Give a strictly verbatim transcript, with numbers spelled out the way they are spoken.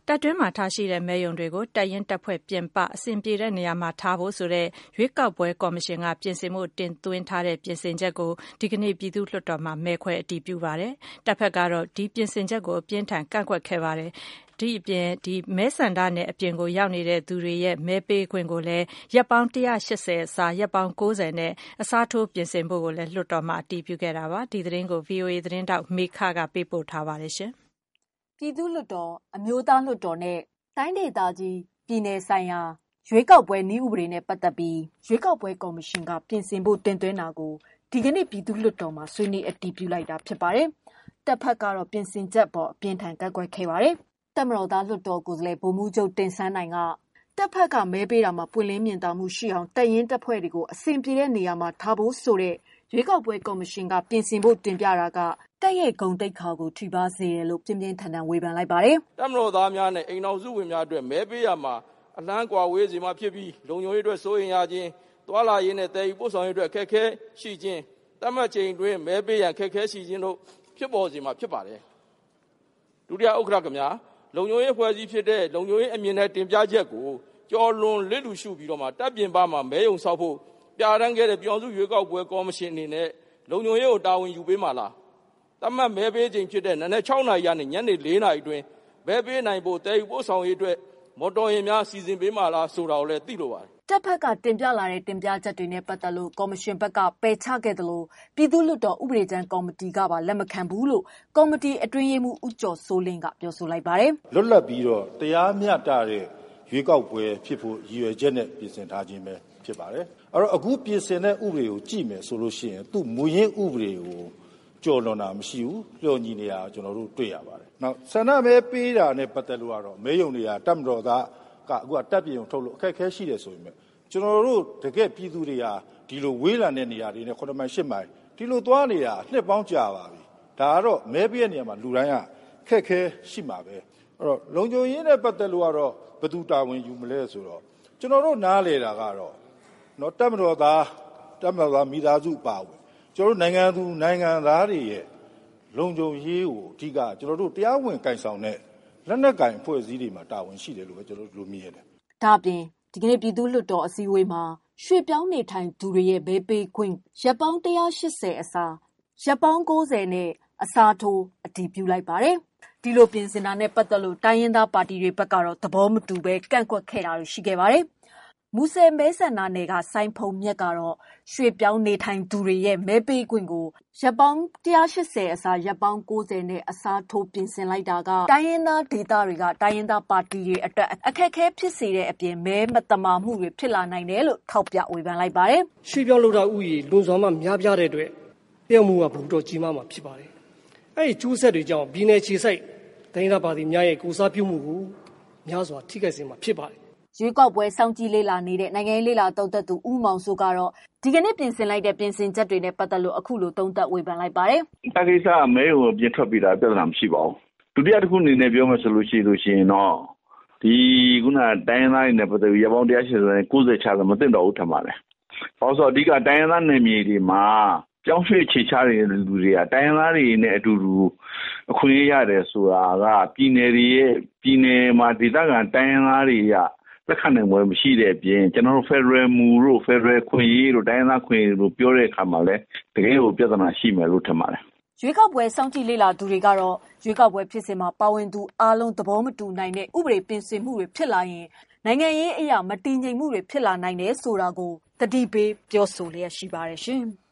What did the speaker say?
တပ်တွင်းမှာထားရှိတဲ့မဲရုံတွေကိုတပ်ရင်းတပ်ဖွဲ့ပြင်ပအဆင်ပြေတဲ့နေရာမှာထားဖို့ဆိုတဲ့ရွေးကောက်ပွဲကော်မရှင်ကပြင်ဆင်မှုတင်သွင်းထားတဲ့ပြင်ဆင်ချက်ကိုဒီကနေ့ပြည်သူ့လွှတ်တော်မှာမဲခွဲအတည်ပြုပါတယ်။တပ်ဖက်ကတော့ဒီပြင်ဆင်ချက်ကိုအပြင်းထန်ကန့်ကွက်ခဲ့ပါတယ်။ဒီအပြင်ဒီမဲဆန္ဒနယ်အပြင်ကိုရောက်နေတဲ့သူတွေရဲ့မဲပေးခွင့်ကိုလည်းရက်ပေါင်း၁၈၀အစားရက်ပေါင်း၉၀နဲ့အစားထိုးပြင်ဆင်ဖို့ကိုလည်းလွှတ်တော်မှာအတည်ပြုခဲ့တာပါ။ဒီသတင်းကို ဗီအိုအေ သတင်းတောက်မေခကပေးပို့ထားပါတယ်ရှင်။ပြည်သူ့လွှတ်တော်အမျိုးသားလွှတ်တော်နဲ့တိုင်းဒေသကြီးပြည်နယ်ဆိုင်ရာရွေးကောက်ပွဲနည်းဥပဒေနဲ့ပတ်သက်ပြီးရွေးကောက်ပွဲကော်မရှင်ကပြင်ဆင်ဖို့တင်သွင်းတာကိုဒီကနေ့ပြည်သူ့လွှတ်တော်မှာဆွေးနွေးအတည်ပြုလိုက်တာဖြစ်ပါတယ်။တပ်ဖက်ကတော့ပြင်ဆင်ချက်ပေါ်အပြင်းထန်ကန့်ကွက်ခဲ့ပါတယ်။တပ်မတော်သားလွှတ်တော်ကိုယ်စားလှယ်ဗိုလ်မှူးချုပ်တင်ဆန်းနိုင်ကတပ်ဖက်ကမဲပေးတာမှာပွင့်လင်းမြင်သာမှုရှိအောင်တပ်ရင်းတပ်ဖွဲ့တွေကိုအဆင်ပြေတဲ့နေရာမှာထားဖို့ဆိုတဲ့ရွေးကောက်ပွဲကော်မရှင်ကပြင်ဆင်ဖို့တင်ပြတာကတပ်ရဲ့ဂုဏ်သိက္ခာကိုထိပါစေတယ်လို့ပြင်းပြင်းထန်ထန်ဝေဖန်လိုက်ပါတယ်။တပ်မတော်သားများနဲ့အိမ်တော်စုဝင်များအတွက်မဲပေးရမှာအလန်းကွာဝေးစီမှဖြစ်ပြီးလုံခြုံရေးအတွက်စိုးရင်ရခြင်းသွာလာရေးနဲ့တည်ယူပို့ဆောင်ရေးအတွက်ခက်ခဲရှိခြင်းတတ်မှတ်ချိန်တွင်မဲပေးရန်ခက်ခဲရှိခြင်းတို့ဖြစ်ပေါ်စီမှာဖြစ်ပါတယ်။ဒုတိယဥက္ကဋ္ဌကများလုံခြုံရေးဖွဲ့စည်းဖြစ်တဲ့လုံခြုံရေးအမြင်နဲ့တင်ပြချက်ကိုကျော်လွန်လစ်လူရှုပြီးတော့မှတပ်ပြင်ပမှာမဲယုံဆောက်ဖို့ပြဋ္ဌာန်းခဲ့တဲ့ပြည်အောင်စုရွေးကောက်ပွဲကော်မရှင်အနေနဲ့လုံခြုံရေးကိုတာဝန်ယူပေးမှာလားတတ်မှတ်မဲပေးချိန်ဖြစ်တဲ့နနက်၆နာရီကနေညနေ၄နာရီအတွင်းမဲပေးနိုင်ဖို့တည်ယူပို့ဆောင်ရေးအတွက်မော်တော်ယာဉ်များစီစဉ်ပေးမှာလားဆိုတာကိုလည်းသိလိုပါတယ်တပ်ဖက်ကတင်ပြလာတဲ့တင်ပြချက်တွေနဲ့ပတ်သက်လို့ကော်မရှင်ဘက်ကပယ်ချခဲ့တယ်လို့ပြည်သူ့လွှတ်တော်ဥပဒေကြမ်းကော်မတီကပါလက်မခံဘူးလို့ကော်မတီအတွင်းရေးမှူးဦးကျော်စိုးလင်းကပြောဆိုလိုက်ပါတယ်လွတ်လပ်ပြီးတော့တရားမျှတတဲ့ရွေးကောက်ပွဲဖြစ်ဖို့ရည်ရွယ်ချက်နဲ့ပြင်ဆင်ထားခြင်းပဲဖြစ်ပါတယ်အဲ့တော့အခုပြင်ဆင်တဲ့ဥပဒေကိုကြည့်မယ်ဆိုလို့ရှိရင်သူ့မူရင်းဥပဒေကိုကျော်လွန်တာမရှိဘူးလျော်ညီနေတာကျွန်တော်တို့တွေ့ရပါတယ်နောက်ဆန္ဒမဲပေးတာနဲ့ပတ်သက်လို့ကတော့မဲယုံတွေကတပ်မတော်သားကအခုကတပ်ပြင်ုံထုတ်လို့အခက်အခဲရှိတယ်ဆိုရင်ကျွန်တော်တို့တကယ်ပြည်သူတွေဟာဒီလိုဝေးလံတဲ့နေရာတွေနဲ့ခုနှစ်မိုင်ရှစ်မိုင်ဒီလိုသွားနေတာနှစ်ပေါင်းကြာပါပြီဒါကတော့မဲပေးတဲ့နေရာမှာလူတိုင်းကခက်ခဲရှိမှာပဲအဲ့တော့လုံခြုံရေးနဲ့ပတ်သက်လို့ကတော့ဘယ်သူတာဝန်ယူမလဲဆိုတော့ကျွန်တော်တို့နားလေတာကတော့နော်တပ်မတော်သားတပ်မတော်သားမိသားစုပါဝင်ကျွန်တော်တို့နိုင်ငံသူနိုင်ငံသားတွေရဲ့လုံခြုံရေးကိုအဓိကကျွန်တော်တို့တရားဝင်ကင်ဆောင်တဲ့လက်နက်ကင်အဖွဲ့အစည်းတွေမှာတာဝန်ရှိတယ်လို့ပဲကျွန်တော်တို့မြင်ရတယ်ဒါ့ပြင်ဒီကနေ့ပြည်သူ့လွှတ်တော်အစည်းအဝေးမှာရွှေ့ပြောင်းနေထိုင်သူတွေရဲ့ဘေးပေးခွင့်ရပ်ပေါင်း၁၈၀အစားရပ်ပေါင်း၉၀နဲ့အစားထိုးအတည်ပြုလိုက်ပါတယ်။ဒီလိုပြင်ဆင်တာနဲ့ပတ်သက်လို့တိုင်းရင်းသားပါတီတွေဘက်ကတော့သဘောမတူပဲကန့်ကွက်ခဲ့တာရှိခဲ့ပါတယ်။မူဆယ်မဲဆန္ဒနယ်ကစိုင်းဖုံမြက်ကတော့ရွှေ့ပြောင်းနေထိုင်သူတွေရဲ့မဲပေးခွင့်ကိုရပ်ပေါင်း၁၈၀အစားရပ်ပေါင်း၉၀နဲ့အစားထိုးပြင်ဆင်လိုက်တာကတိုင်းရင်းသားဒေသတွေကတိုင်းရင်းသားပါတီတွေအတွက်အခက်အခဲဖြစ်စေတဲ့အပြင်မဲမတမာမှုတွေဖြစ်လာနိုင်တယ်လို့ထောက်ပြဝေဖန်လိုက်ပါတယ်။ရွှေ့ပြောင်းလုပ်တာဥယျာဉ်လွန်စွာမှများပြားတဲ့အတွက်ပြောင်းမှုကဘုတော့ကြီးမားမှာဖြစ်ပါတယ်။အဲဒီကျိုးဆက်တွေကြောင့်ပြည်내ခြေစိုက်တိုင်းရင်းသားပါတီများရဲ့ကိုစားပြုမှုကိုများစွာထိခိုက်စေမှာဖြစ်ပါတယ်ရွေးကောက်ပွဲစောင့်ကြည့်လေ့လာနေတဲ့နိုင်ငံရေးလေ့လာသုံးသပ်သူဦးမောင်စိုးကတော့ဒီကနေ့ပြင်ဆင်လိုက်တဲ့ပြင်ဆင်ချက်တွေနဲ့ပတ်သက်လို့အခုလိုသုံးသပ်ဝေဖန်လိုက်ပါတယ်။တာကိစ္စအမဲကိုပြင်ထွက်ပြီးတာပြဿနာမရှိပါဘူး။ဒုတိယတစ်ခုအနေနဲ့ပြောမယ်ဆိုလို့ရှိလို့ရှိရင်တော့ဒီခုနတိုင်းရင်းသားတွေနဲ့ပတ်သက်ပြီးရပေါင်း၁၈၀နဲ့၉၀ချာမသိတော့ဘူးထင်ပါတယ်။ဘာလို့ဆိုတော့အဓိကတိုင်းရင်းသားနယ်မြေတွေမှာကြောင်းရွှေ့ခြေချတဲ့လူတွေကတိုင်းရင်းသားတွေနဲ့အတူတူအခွင့်အရေးရတယ်ဆိုတာကပြည်နယ်တွေရဲ့ပြည်နယ်မှာဒေသခံတိုင်းရင်းသားတွေကလက်ခံနိုင်ပွဲမရှိတဲ့အပြင်ကျွန်တော်တို့ Federal မူတို့ Federal ခွင့်ရေးတို့တိုင်းသားခွင့်ရေးတို့ပြောတဲ့အခါမှာလည်းတကယ်ကိုပြဿနာရှိမယ်လို့ထင်ပါတယ်။ရွေးကောက်ပွဲစောင့်ကြည့်လေ့လာသူတွေကတော့ရွေးကောက်ပွဲဖြစ်စဉ်မှာပါဝင်သူအားလုံးသဘောမတူနိုင်တဲ့ဥပဒေပြင်ဆင်မှုတွေဖြစ်လာရင်နိုင်ငံရေးအရာမတည်ငြိမ်မှုတွေဖြစ်လာနိုင်တယ်ဆိုတာကိုသတိပေးပြောဆိုလျက်ရှိပါတယ်ရှင်။